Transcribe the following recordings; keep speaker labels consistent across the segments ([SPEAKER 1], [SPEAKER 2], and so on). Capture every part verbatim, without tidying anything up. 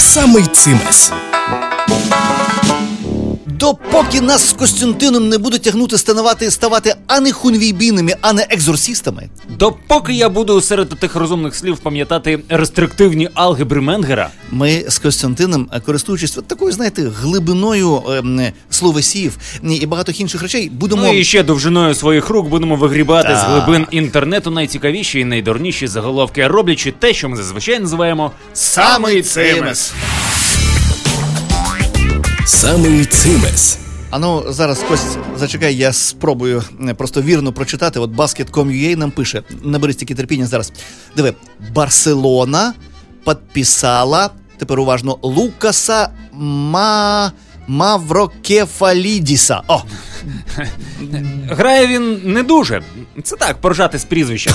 [SPEAKER 1] Самий цимес.
[SPEAKER 2] Допоки нас з Костянтином не будуть тягнути ставати, ставати а не хунвійбінами, а не екзорсістами.
[SPEAKER 3] Допоки я буду серед тих розумних слів пам'ятати рестриктивні алгебри Менгера.
[SPEAKER 2] Ми з Костянтином, користуючись от такою, знаєте, глибиною е, словесів і багато інших речей, будемо...
[SPEAKER 3] Ну і ще довжиною своїх рук будемо вигрібати
[SPEAKER 2] Так.
[SPEAKER 3] з глибин інтернету найцікавіші і найдурніші заголовки, роблячи те, що ми зазвичай називаємо «Самий цимес».
[SPEAKER 1] Самий цимес.
[SPEAKER 2] А ну, зараз, Кость, зачекай, я спробую просто вірно прочитати. От баскет точка ком точка ю а нам пише, набери стільки терпіння зараз. Диви, Барселона підписала, тепер уважно, Лукаса Ма... Маврокефалідіса. О!
[SPEAKER 3] Грає він не дуже. Це так, поржати з прізвища.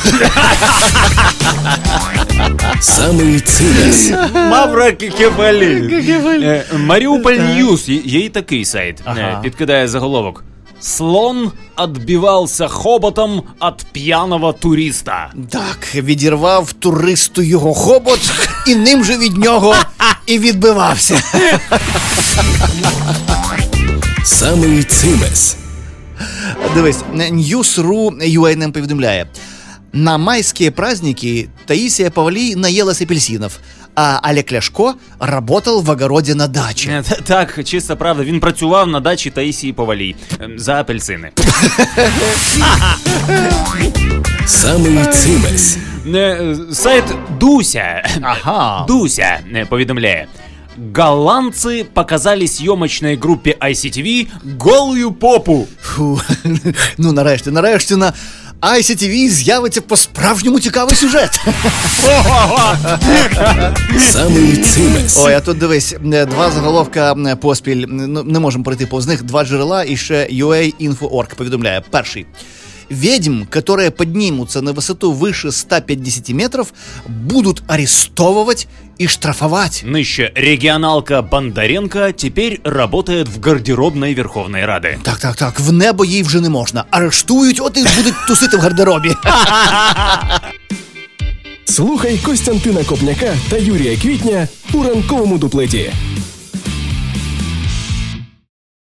[SPEAKER 1] Самий цимес.
[SPEAKER 3] Маврокефалід. Маріуполь Ньюс, є і такий сайт.
[SPEAKER 2] Ага.
[SPEAKER 3] Підкидає заголовок. Слон отбивався хоботом від п'яного туриста.
[SPEAKER 2] Так, відірвав туристу його хобот, і ним же від нього і відбивався.
[SPEAKER 1] Самий цимес.
[SPEAKER 2] Дивись, News.ru точка ю а нам повідомляє. На майские праздники Таисия Повалий наелась апельсинов, а Олег Ляшко работал в огороде на даче.
[SPEAKER 3] Так, чиста правда, він працював на дачі Таїсії Повалій за апельсини.
[SPEAKER 1] Самий цимес.
[SPEAKER 3] Е, Сайт Дуся,
[SPEAKER 2] Ага.
[SPEAKER 3] Дуся е, повідомляє. Голландцы показали съемочной группе ай сі ті ві голую попу.
[SPEAKER 2] Фу. Ну, нарешті, нарешті на ай сі ті ві з'явиться по-справжньому цікавий сюжет.
[SPEAKER 1] Самий цимес.
[SPEAKER 2] Ой, а тут дивись, два заголовка поспіль, ну, не можемо пройти повз них, два джерела, і ще ю ей інфо точка орг повідомляє. Перший. Ведьм, которые поднимутся на высоту выше ста пятидесяти метров, будут арестовывать и штрафовать.
[SPEAKER 3] Нижче регионалка Бондаренко теперь работает в гардеробной Верховной Рады.
[SPEAKER 2] Так, так, так, в небо їй вже не можна. Арештують, от і будуть тусити в гардеробі.
[SPEAKER 1] Слухай Костянтина Копняка та Юрія Квітня у ранковому дуплеті.